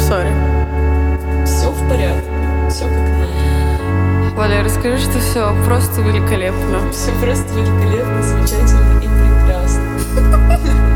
Сори. Все в порядке, все как надо. Валя, расскажи, что все просто великолепно. Все просто великолепно, замечательно и прекрасно.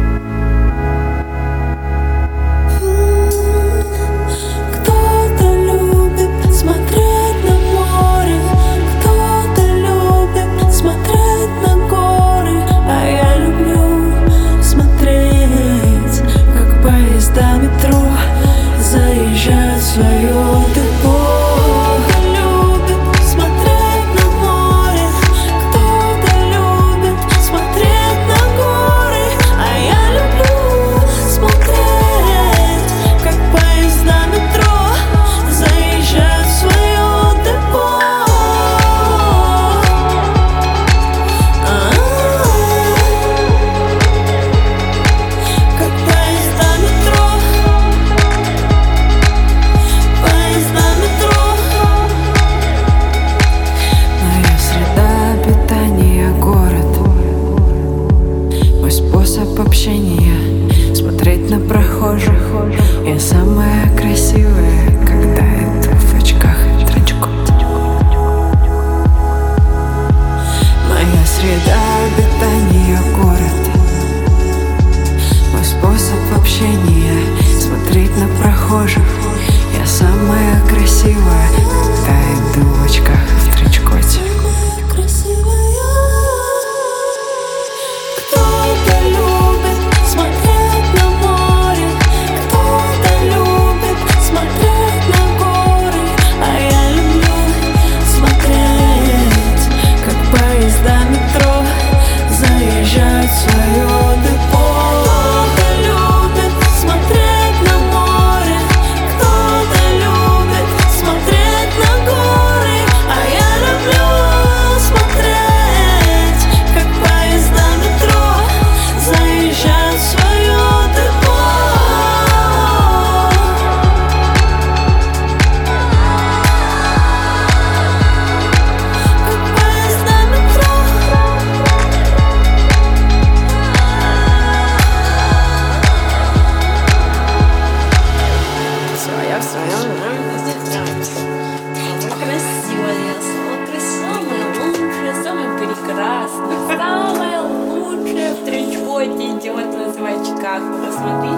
Метро заезжает в свое депо. Кто-то любит смотреть на море, кто-то любит смотреть на горы, а я люблю смотреть, как поезда метро заезжают в свое депо. Как поезда метро. Общения, смотреть на прохожих. Я самая красивая, когда иду в очках и тренчкоте. Моя среда обитания — город. Мой способ общения — смотреть на прохожих. Я самая красивая, когда иду в очках и в тренчкоте. Самая лучшая в тренчкоте идет в очках. Посмотрите.